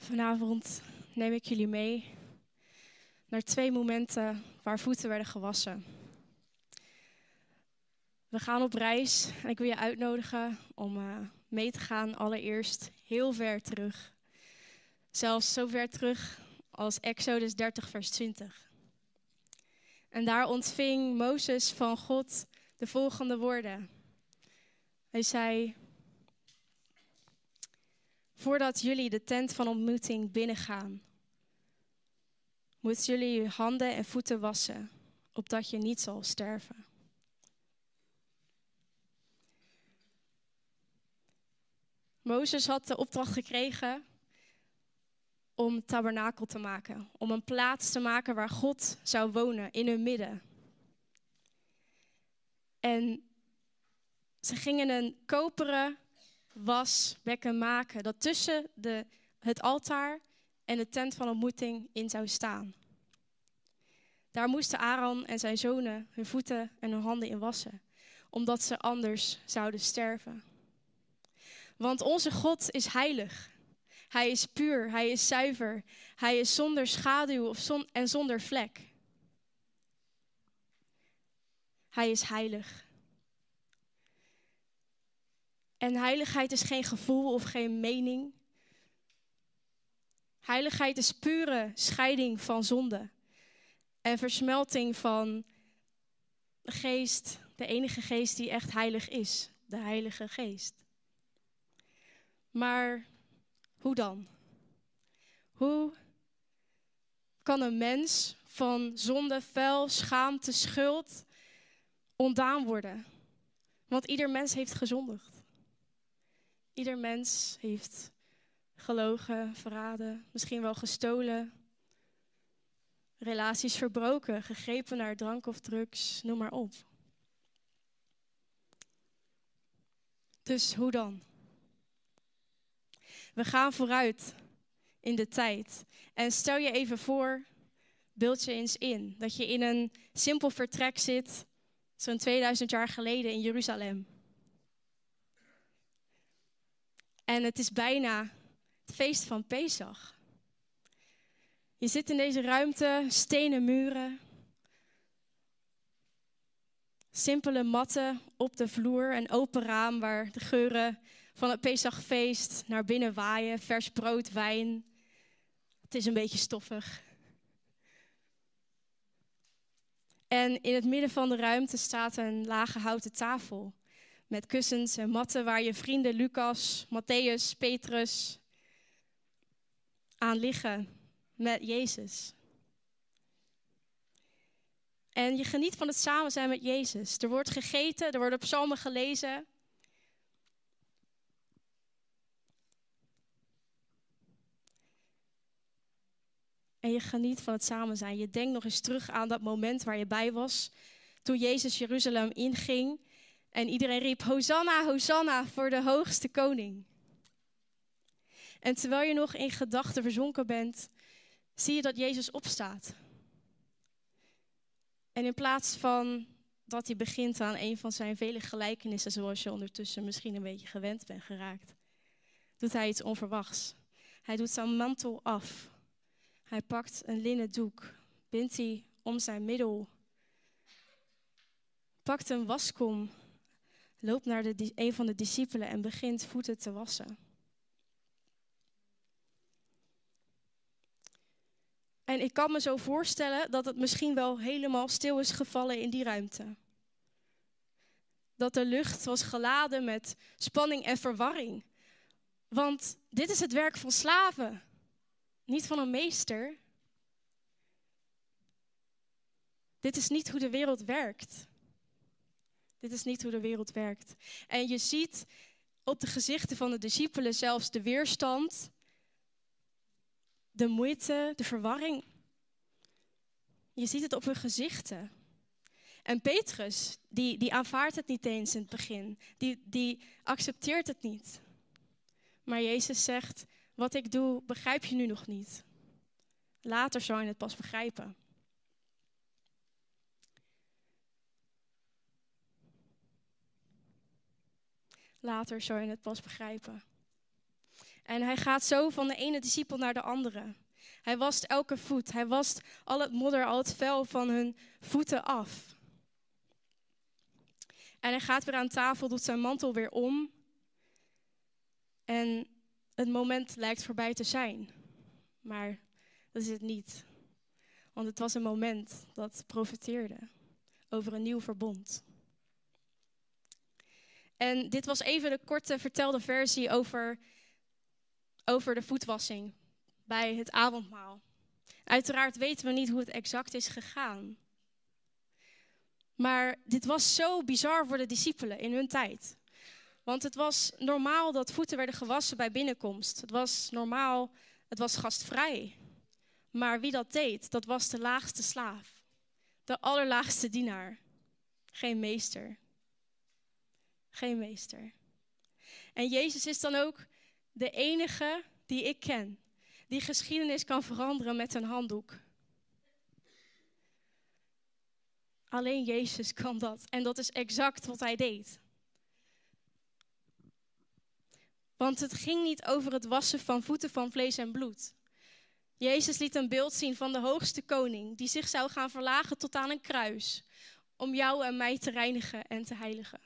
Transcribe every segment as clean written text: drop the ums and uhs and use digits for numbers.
Vanavond neem ik jullie mee naar 2 momenten waar voeten werden gewassen. We gaan op reis en ik wil je uitnodigen om mee te gaan allereerst heel ver terug. Zelfs zo ver terug als Exodus 30 vers 20. En daar ontving Mozes van God de volgende woorden. Hij zei: voordat jullie de tent van ontmoeting binnengaan, moeten jullie je handen en voeten wassen, opdat je niet zal sterven. Mozes had de opdracht gekregen om een tabernakel te maken. Om een plaats te maken waar God zou wonen, in hun midden. En ze gingen een koperen wasbekken maken dat tussen het altaar en de tent van ontmoeting in zou staan. Daar moesten Aaron en zijn zonen hun voeten en hun handen in wassen, omdat ze anders zouden sterven. Want onze God is heilig. Hij is puur, hij is zuiver, hij is zonder schaduw en zonder vlek. Hij is heilig. En heiligheid is geen gevoel of geen mening. Heiligheid is pure scheiding van zonde. En versmelting van de geest, de enige geest die echt heilig is. De Heilige Geest. Maar hoe dan? Hoe kan een mens van zonde, vuil, schaamte, schuld ontdaan worden? Want ieder mens heeft gezondigd. Ieder mens heeft gelogen, verraden, misschien wel gestolen, relaties verbroken, gegrepen naar drank of drugs, noem maar op. Dus hoe dan? We gaan vooruit in de tijd. En stel je even voor, beeld je eens in, dat je in een simpel vertrek zit, zo'n 2000 jaar geleden in Jeruzalem. En het is bijna het feest van Pesach. Je zit in deze ruimte, stenen muren, simpele matten op de vloer, een open raam waar de geuren van het Pesachfeest naar binnen waaien, vers brood, wijn. Het is een beetje stoffig. En in het midden van de ruimte staat een lage houten tafel met kussens en matten waar je vrienden Lucas, Matthäus, Petrus aan liggen met Jezus. En je geniet van het samen zijn met Jezus. Er wordt gegeten, er worden psalmen gelezen. En je geniet van het samen zijn. Je denkt nog eens terug aan dat moment waar je bij was. Toen Jezus Jeruzalem inging. En iedereen riep: Hosanna, Hosanna voor de hoogste koning. En terwijl je nog in gedachten verzonken bent, zie je dat Jezus opstaat. En in plaats van dat hij begint aan een van zijn vele gelijkenissen, zoals je ondertussen misschien een beetje gewend bent geraakt, doet hij iets onverwachts. Hij doet zijn mantel af. Hij pakt een linnen doek, bindt die om zijn middel, pakt een waskom, loopt naar een van de discipelen en begint voeten te wassen. En ik kan me zo voorstellen dat het misschien wel helemaal stil is gevallen in die ruimte. Dat de lucht was geladen met spanning en verwarring. Want dit is het werk van slaven, niet van een meester. Dit is niet hoe de wereld werkt. Dit is niet hoe de wereld werkt. En je ziet op de gezichten van de discipelen zelfs de weerstand, de moeite, de verwarring. Je ziet het op hun gezichten. En Petrus, die aanvaardt het niet eens in het begin. Die accepteert het niet. Maar Jezus zegt: wat ik doe, begrijp je nu nog niet. Later zal je het pas begrijpen. Later zal je het pas begrijpen. En hij gaat zo van de ene discipel naar de andere. Hij wast elke voet. Hij wast al het modder, al het vuil van hun voeten af. En hij gaat weer aan tafel, doet zijn mantel weer om. En het moment lijkt voorbij te zijn. Maar dat is het niet. Want het was een moment dat profeteerde over een nieuw verbond. En dit was even de korte vertelde versie over de voetwassing bij het avondmaal. Uiteraard weten we niet hoe het exact is gegaan. Maar dit was zo bizar voor de discipelen in hun tijd. Want het was normaal dat voeten werden gewassen bij binnenkomst. Het was normaal, het was gastvrij. Maar wie dat deed, dat was de laagste slaaf. De allerlaagste dienaar. Geen meester. Geen meester. En Jezus is dan ook de enige die ik ken, die geschiedenis kan veranderen met een handdoek. Alleen Jezus kan dat. En dat is exact wat hij deed. Want het ging niet over het wassen van voeten van vlees en bloed. Jezus liet een beeld zien van de hoogste koning, die zich zou gaan verlagen tot aan een kruis, om jou en mij te reinigen en te heiligen.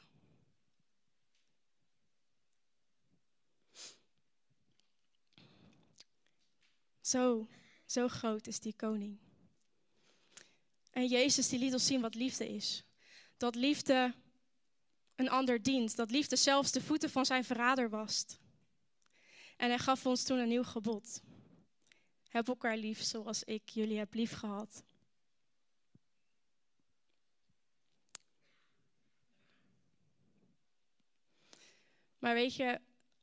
Zo groot is die koning. En Jezus die liet ons zien wat liefde is. Dat liefde een ander dient. Dat liefde zelfs de voeten van zijn verrader wast. En hij gaf ons toen een nieuw gebod. Heb elkaar lief zoals ik jullie heb lief gehad. Maar weet je,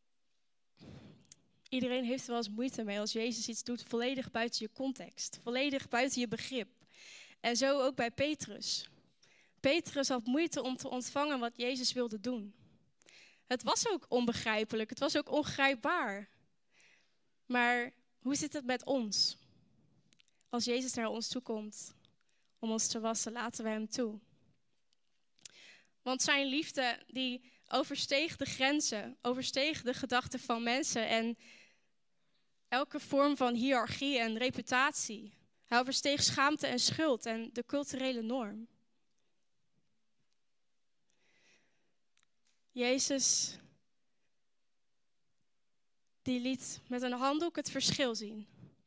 iedereen heeft er wel eens moeite mee als Jezus iets doet volledig buiten je context. Volledig buiten je begrip. En zo ook bij Petrus. Petrus had moeite om te ontvangen wat Jezus wilde doen. Het was ook onbegrijpelijk, het was ook ongrijpbaar. Maar hoe zit het met ons? Als Jezus naar ons toe komt om ons te wassen, laten we hem toe. Want zijn liefde die oversteeg de grenzen, oversteeg de gedachten van mensen en elke vorm van hiërarchie en reputatie. Hij oversteeg schaamte en schuld en de culturele norm. Jezus, die liet met een handdoek het verschil zien.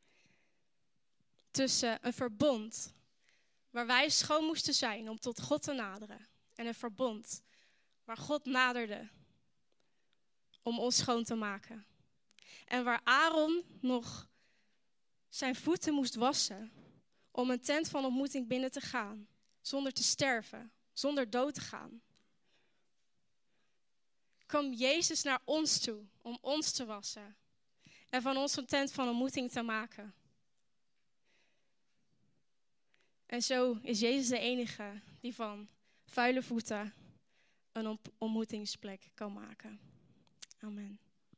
Tussen een verbond waar wij schoon moesten zijn om tot God te naderen. En een verbond waar God naderde om ons schoon te maken. En waar Aaron nog zijn voeten moest wassen om een tent van ontmoeting binnen te gaan. Zonder te sterven, zonder dood te gaan. Kwam Jezus naar ons toe om ons te wassen. En van ons een tent van ontmoeting te maken. En zo is Jezus de enige die van vuile voeten een ontmoetingsplek kan maken. Amen.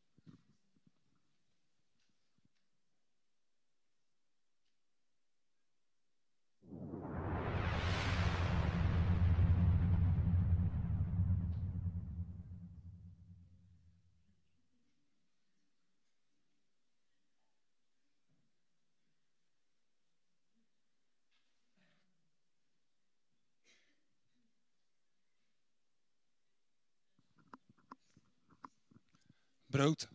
Brood.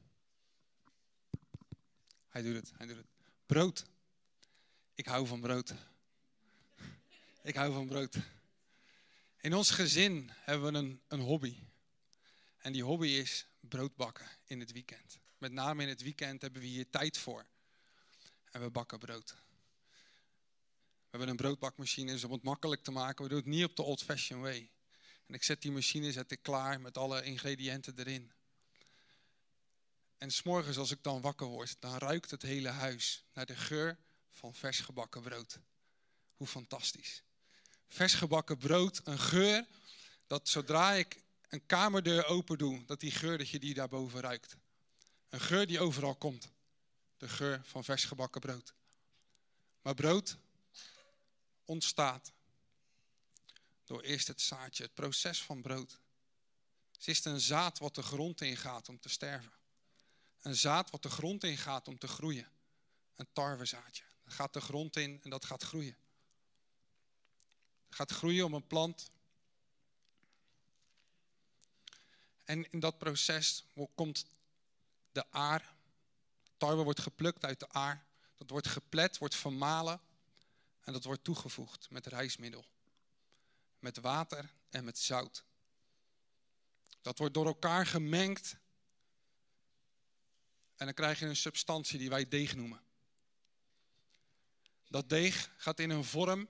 Hij doet het. Brood. Ik hou van brood. Ik hou van brood. In ons gezin hebben we een hobby. En die hobby is brood bakken in het weekend. Met name in het weekend hebben we hier tijd voor. En we bakken brood. We hebben een broodbakmachine, dus om het makkelijk te maken. We doen het niet op de old-fashioned way. En ik zet die machine klaar met alle ingrediënten erin. En 's morgens als ik dan wakker word, dan ruikt het hele huis naar de geur van vers gebakken brood. Hoe fantastisch. Vers gebakken brood, een geur dat zodra ik een kamerdeur open doe, dat die geur dat je die daarboven ruikt. Een geur die overal komt. De geur van vers gebakken brood. Maar brood ontstaat door eerst het zaadje, het proces van brood. Het is een zaad wat de grond ingaat om te sterven. een zaad wat de grond in gaat om te groeien. Een tarwezaadje. Dat gaat de grond in en dat gaat groeien. Het gaat groeien om een plant. En in dat proces komt de aar. Tarwe wordt geplukt uit de aar. Dat wordt geplet, wordt vermalen. En dat wordt toegevoegd met rijstmiddel. Met water en met zout. Dat wordt door elkaar gemengd. En dan krijg je een substantie die wij deeg noemen. Dat deeg gaat in een vorm.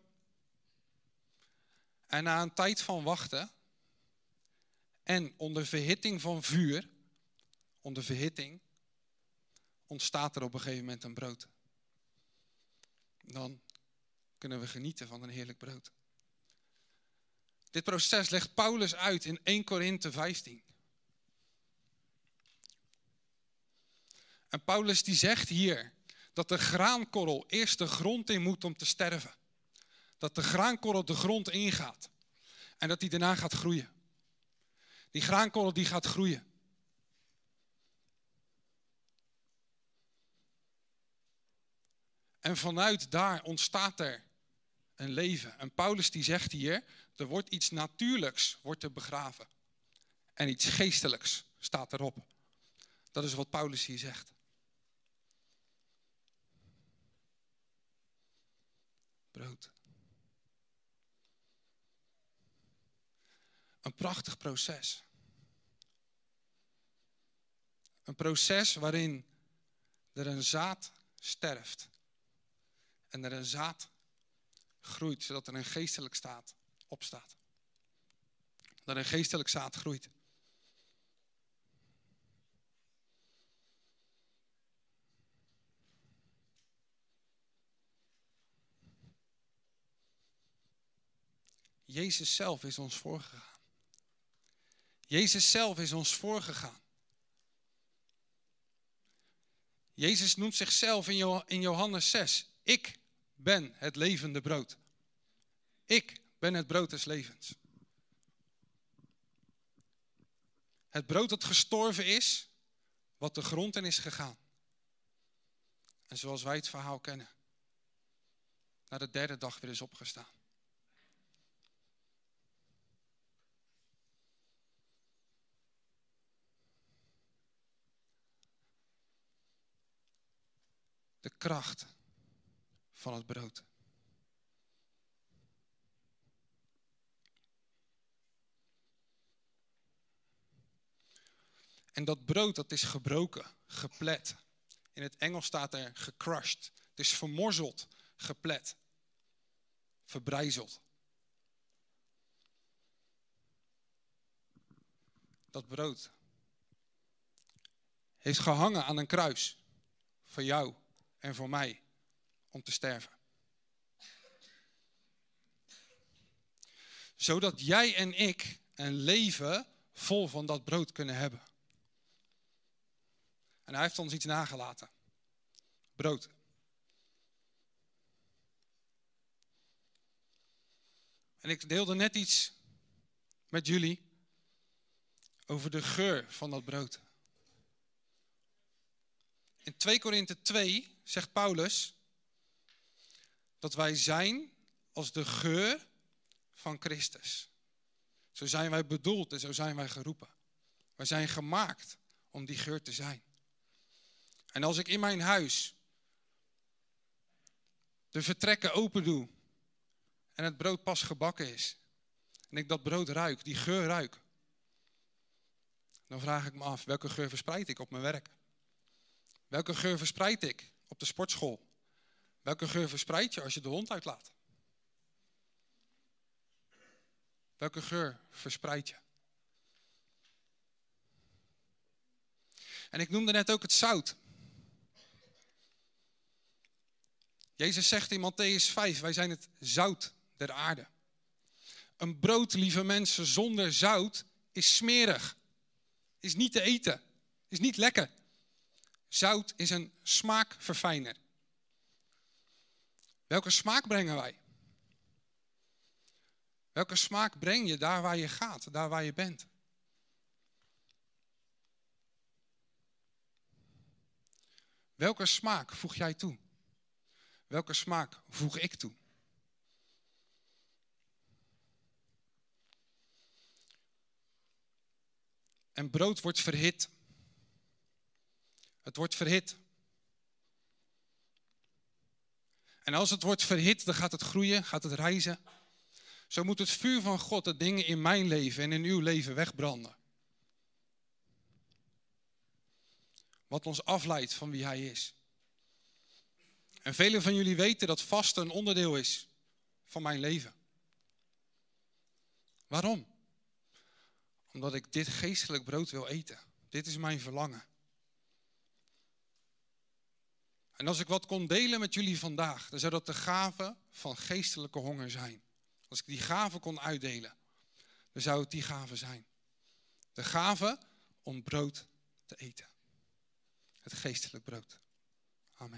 En na een tijd van wachten. En onder verhitting van vuur. Onder verhitting. Ontstaat er op een gegeven moment een brood. Dan kunnen we genieten van een heerlijk brood. Dit proces legt Paulus uit in 1 Korinthe 15. En Paulus die zegt hier dat de graankorrel eerst de grond in moet om te sterven. Dat de graankorrel de grond ingaat. En dat die daarna gaat groeien. Die graankorrel die gaat groeien. En vanuit daar ontstaat er een leven. En Paulus die zegt hier, er wordt iets natuurlijks wordt er begraven. En iets geestelijks staat erop. Dat is wat Paulus hier zegt. Brood. Een prachtig proces. Een proces waarin er een zaad sterft. En er een zaad groeit, zodat er een geestelijk zaad opstaat. Dat een geestelijk zaad groeit. Jezus zelf is ons voorgegaan. Jezus zelf is ons voorgegaan. Jezus noemt zichzelf in Johannes 6. Ik ben het levende brood. Ik ben het brood des levens. Het brood dat gestorven is, wat de grond in is gegaan. En zoals wij het verhaal kennen, na de 3e dag weer is opgestaan. De kracht van het brood. En dat brood dat is gebroken, geplet. In het Engels staat er gecrushed. Het is vermorzeld, geplet. Verbrijzeld. Dat brood heeft gehangen aan een kruis. Voor jou en voor mij. Om te sterven. Zodat jij en ik een leven vol van dat brood kunnen hebben. En hij heeft ons iets nagelaten. Brood. En ik deelde net iets met jullie over de geur van dat brood. In 2 Korinthe 2 zegt Paulus dat wij zijn als de geur van Christus. Zo zijn wij bedoeld en zo zijn wij geroepen. Wij zijn gemaakt om die geur te zijn. En als ik in mijn huis de vertrekken open doe en het brood pas gebakken is en ik dat brood ruik, die geur ruik, dan vraag ik me af, welke geur verspreid ik op mijn werk? Welke geur verspreid ik op de sportschool? Welke geur verspreid je als je de hond uitlaat? Welke geur verspreid je? En ik noemde net ook het zout. Jezus zegt in Mattheüs 5, wij zijn het zout der aarde. Een brood, lieve mensen, zonder zout is smerig. Is niet te eten. Is niet lekker. Zout is een smaakverfijner. Welke smaak brengen wij? Welke smaak breng je daar waar je gaat, daar waar je bent? Welke smaak voeg jij toe? Welke smaak voeg ik toe? En brood wordt verhit. Het wordt verhit. En als het wordt verhit, dan gaat het groeien, gaat het rijzen. Zo moet het vuur van God de dingen in mijn leven en in uw leven wegbranden. Wat ons afleidt van wie Hij is. En velen van jullie weten dat vasten een onderdeel is van mijn leven. Waarom? Omdat ik dit geestelijk brood wil eten. Dit is mijn verlangen. En als ik wat kon delen met jullie vandaag, dan zou dat de gave van geestelijke honger zijn. Als ik die gave kon uitdelen, dan zou het die gave zijn. De gave om brood te eten. Het geestelijk brood. Amen.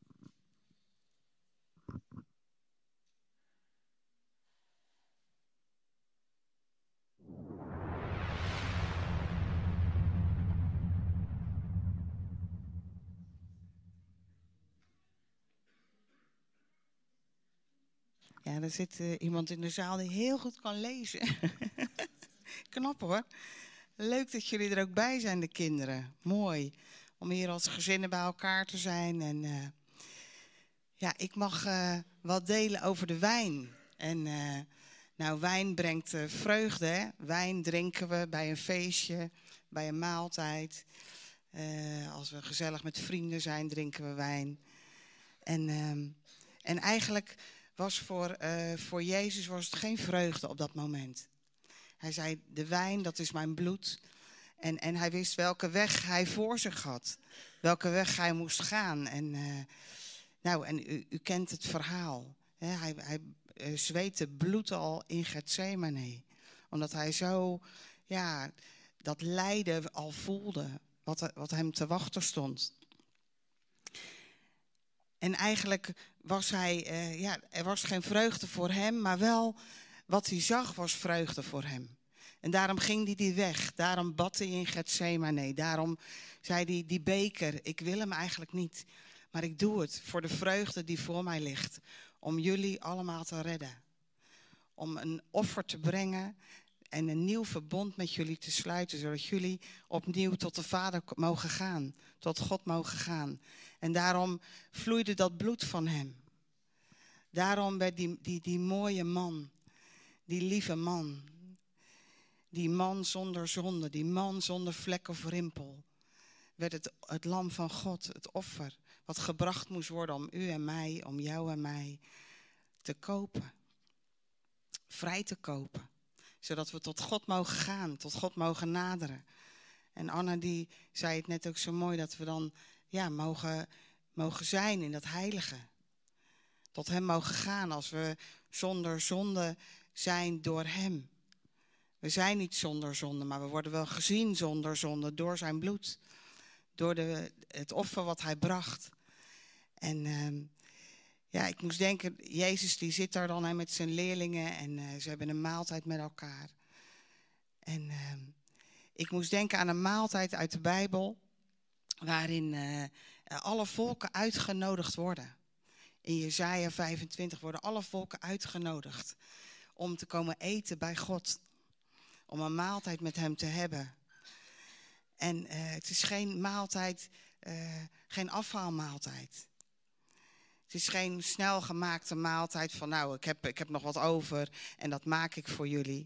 Ja, er zit iemand in de zaal die heel goed kan lezen. Knap hoor. Leuk dat jullie er ook bij zijn, de kinderen. Mooi om hier als gezinnen bij elkaar te zijn. En ja, ik mag wat delen over de wijn. En nou, wijn brengt vreugde. Hè? Wijn drinken we bij een feestje, bij een maaltijd. Als we gezellig met vrienden zijn, drinken we wijn. En eigenlijk was voor Jezus was het geen vreugde op dat moment. Hij zei, de wijn, dat is mijn bloed. En hij wist welke weg hij voor zich had. Welke weg hij moest gaan. En u kent het verhaal. Hè? Hij zweette bloed al in Getsemane. Omdat hij zo, ja, dat lijden al voelde. Wat hem te wachten stond. En eigenlijk was er was geen vreugde voor hem, maar wel wat hij zag was vreugde voor hem. En daarom ging hij die weg, daarom bad hij in Getsemane, daarom zei hij, die beker, ik wil hem eigenlijk niet. Maar ik doe het voor de vreugde die voor mij ligt, om jullie allemaal te redden. Om een offer te brengen en een nieuw verbond met jullie te sluiten, zodat jullie opnieuw tot de Vader mogen gaan, tot God mogen gaan. En daarom vloeide dat bloed van hem. Daarom werd die mooie man, die lieve man, die man zonder zonde, die man zonder vlek of rimpel, werd het lam van God, het offer, wat gebracht moest worden om u en mij, om jou en mij te kopen. Vrij te kopen. Zodat we tot God mogen gaan, tot God mogen naderen. En Anna die zei het net ook zo mooi, dat we dan mogen zijn in dat heilige. Tot hem mogen gaan als we zonder zonde zijn door hem. We zijn niet zonder zonde, maar we worden wel gezien zonder zonde door zijn bloed. Door het offer wat hij bracht. En ik moest denken, Jezus die zit daar dan met zijn leerlingen en ze hebben een maaltijd met elkaar. En ik moest denken aan een maaltijd uit de Bijbel, waarin alle volken uitgenodigd worden. In Jesaja 25 worden alle volken uitgenodigd om te komen eten bij God. Om een maaltijd met hem te hebben. En het is geen maaltijd, geen afhaalmaaltijd. Het is geen snel gemaakte maaltijd van nou, ik heb nog wat over en dat maak ik voor jullie.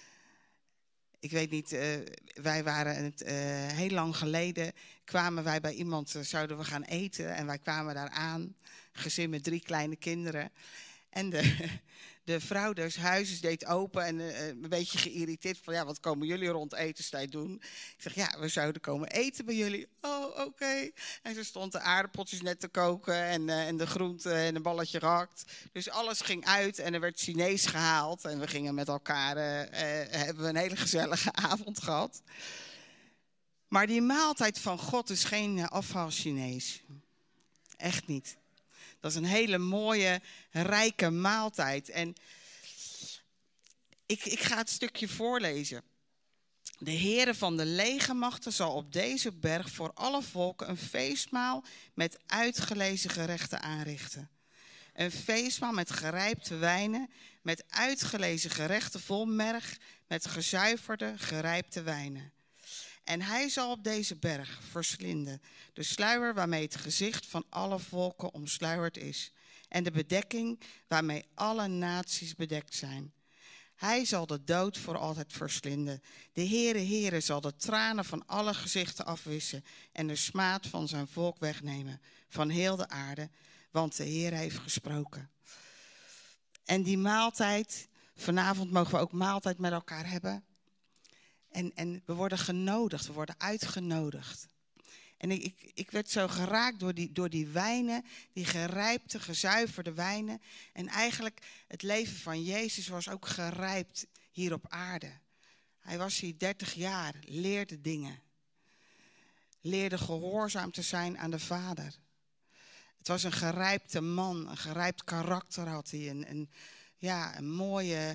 Ik weet niet, wij waren heel lang geleden, kwamen wij bij iemand, zouden we gaan eten. En wij kwamen daar aan, gezin met 3 kleine kinderen. En de vrouw des huizes deed open en een beetje geïrriteerd van ja, wat komen jullie rond etenstijd doen? Ik zeg ja, we zouden komen eten bij jullie. Oh, oké. En ze stond de aardappeltjes net te koken en de groenten en een balletje gehakt. Dus alles ging uit en er werd Chinees gehaald. En we gingen met elkaar, hebben we een hele gezellige avond gehad. Maar die maaltijd van God is geen afhaal Chinees. Echt niet. Dat is een hele mooie, rijke maaltijd. En ik ga het stukje voorlezen. De Heere van de legermachten zal op deze berg voor alle volken een feestmaal met uitgelezen gerechten aanrichten. Een feestmaal met gerijpte wijnen, met uitgelezen gerechten vol merg, met gezuiverde, gerijpte wijnen. En hij zal op deze berg verslinden de sluier waarmee het gezicht van alle volken omsluierd is, en de bedekking waarmee alle naties bedekt zijn. Hij zal de dood voor altijd verslinden. De Heere zal de tranen van alle gezichten afwissen en de smaad van zijn volk wegnemen, van heel de aarde, want de Heer heeft gesproken. En die maaltijd, vanavond mogen we ook maaltijd met elkaar hebben. En we worden genodigd, we worden uitgenodigd. En ik werd zo geraakt door die wijnen, die gerijpte, gezuiverde wijnen. En eigenlijk het leven van Jezus was ook gerijpt hier op aarde. Hij was hier 30 jaar, leerde dingen. Leerde gehoorzaam te zijn aan de Vader. Het was een gerijpte man, een gerijpt karakter had hij. Een mooie,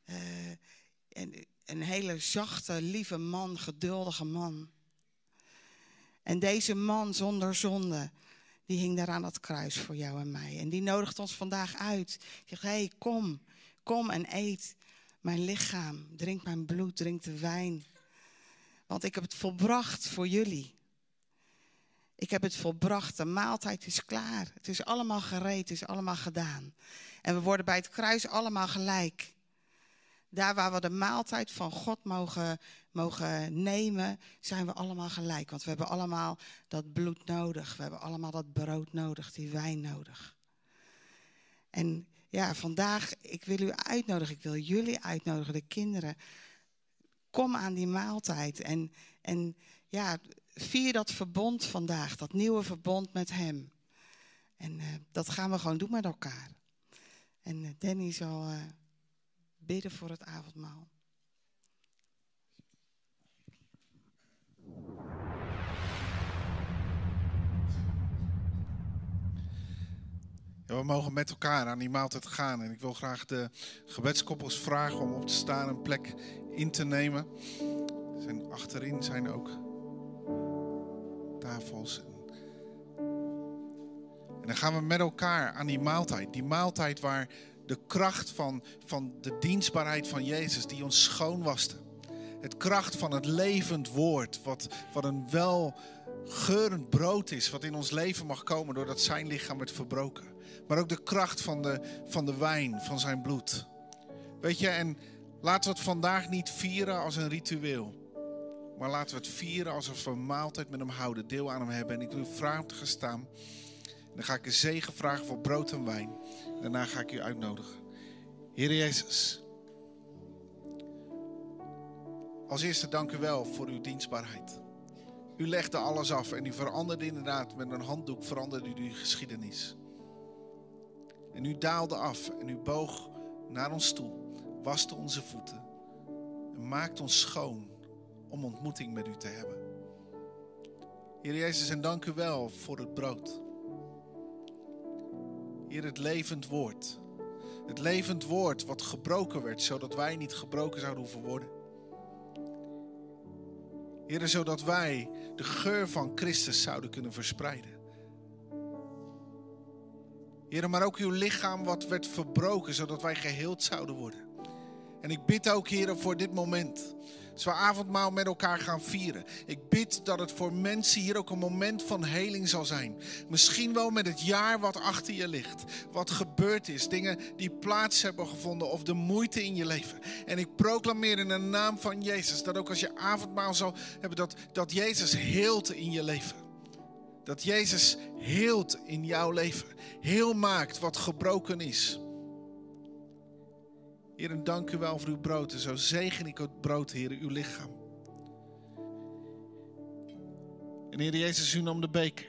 een hele zachte, lieve man, geduldige man. En deze man zonder zonde, die hing daar aan dat kruis voor jou en mij. En die nodigt ons vandaag uit. Die zegt, kom en eet mijn lichaam. Drink mijn bloed, drink de wijn. Want ik heb het volbracht voor jullie. Ik heb het volbracht, de maaltijd is klaar. Het is allemaal gereed, het is allemaal gedaan. En we worden bij het kruis allemaal gelijk. Daar waar we de maaltijd van God mogen nemen, zijn we allemaal gelijk. Want we hebben allemaal dat bloed nodig. We hebben allemaal dat brood nodig, die wijn nodig. En ja, vandaag, ik wil u uitnodigen. Ik wil jullie uitnodigen, de kinderen. Kom aan die maaltijd. En ja, vier dat verbond vandaag. Dat nieuwe verbond met hem. En dat gaan we gewoon doen met elkaar. En Danny zal bidden voor het avondmaal. Ja, we mogen met elkaar aan die maaltijd gaan. En ik wil graag de gebedskoppels vragen om op te staan, een plek in te nemen. Achterin zijn ook tafels. En dan gaan we met elkaar aan die maaltijd. Die maaltijd waar de kracht van de dienstbaarheid van Jezus die ons schoonwaste. Het kracht van het levend woord, wat een welgeurend brood is, wat in ons leven mag komen doordat zijn lichaam werd verbroken. Maar ook de kracht van de wijn, van zijn bloed. Weet je, en laten we het vandaag niet vieren als een ritueel. Maar laten we het vieren alsof we een maaltijd met hem houden, deel aan hem hebben. En ik wil u vragen om te gaan staan. Dan ga ik een zegen vragen voor brood en wijn. Daarna ga ik u uitnodigen. Heer Jezus. Als eerste dank u wel voor uw dienstbaarheid. U legde alles af en u veranderde inderdaad met een handdoek veranderde u uw geschiedenis. En u daalde af en u boog naar ons toe, waste onze voeten en maakte ons schoon om ontmoeting met u te hebben. Heer Jezus, en dank u wel voor het brood. Heer, het levend woord. Het levend woord wat gebroken werd, zodat wij niet gebroken zouden hoeven worden. Heer, zodat wij de geur van Christus zouden kunnen verspreiden. Heer, maar ook uw lichaam wat werd verbroken, zodat wij geheeld zouden worden. En ik bid ook, Heer, voor dit moment. Als we avondmaal met elkaar gaan vieren. Ik bid dat het voor mensen hier ook een moment van heling zal zijn. Misschien wel met het jaar wat achter je ligt. Wat gebeurd is. Dingen die plaats hebben gevonden. Of de moeite in je leven. En ik proclameer in de naam van Jezus. Dat ook als je avondmaal zal hebben. Dat Jezus heelt in je leven. Dat Jezus heelt in jouw leven. Heel maakt wat gebroken is. Heer, en dank u wel voor uw brood. En zo zegen ik het brood, Heer, uw lichaam. En Heer Jezus, u nam de beker.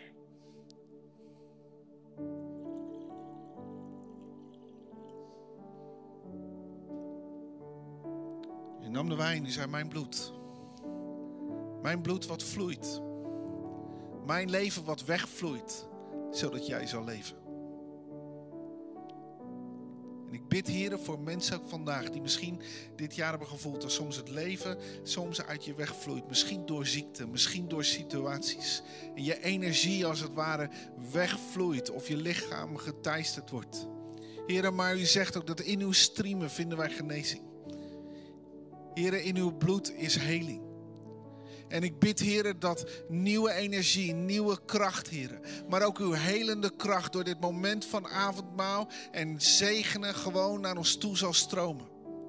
U nam de wijn, u zei mijn bloed. Mijn bloed wat vloeit. Mijn leven wat wegvloeit, zodat jij zal leven. En ik bid, Heer, voor mensen ook vandaag die misschien dit jaar hebben gevoeld dat soms het leven soms uit je weg vloeit. Misschien door ziekte, misschien door situaties. En je energie als het ware wegvloeit of je lichaam geteisterd wordt. Heer, maar u zegt ook dat in uw striemen vinden wij genezing. Heer, in uw bloed is heling. En ik bid, Heer, dat nieuwe energie, nieuwe kracht, Heer. Maar ook uw helende kracht door dit moment van avondmaal en zegenen gewoon naar ons toe zal stromen.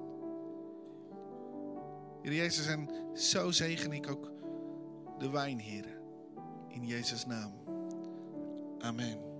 Heer Jezus, en zo zegen ik ook de wijn, Heer. In Jezus' naam. Amen.